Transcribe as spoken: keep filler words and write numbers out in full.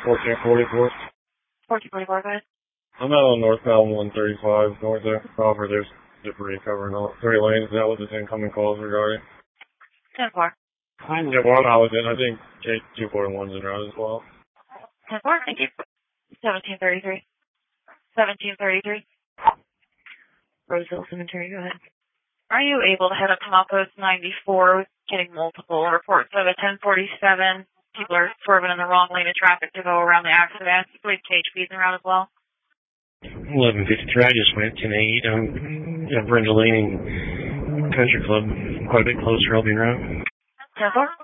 fourteen forty-four. fourteen forty-four, go ahead. I'm out on northbound one thirty-five, north there. However, there's debris covering all three lanes. That was the incoming calls regarding. ten four. Yeah, one I was in. I think J two forty-one's in route as well. ten four, thank you. seventeen thirty-three. seventeen thirty-three. Roseville Cemetery, go ahead. Are you able to head up to Malpost ninety-four, getting multiple reports of a ten forty-seven? People are swerving in the wrong lane of traffic to go around the accident. I believe K H P's in route as well. eleven fifty-three, I just went ten eight. Um, yeah, Brenda Laney Country Club, quite a bit closer. I'll be around. ten four.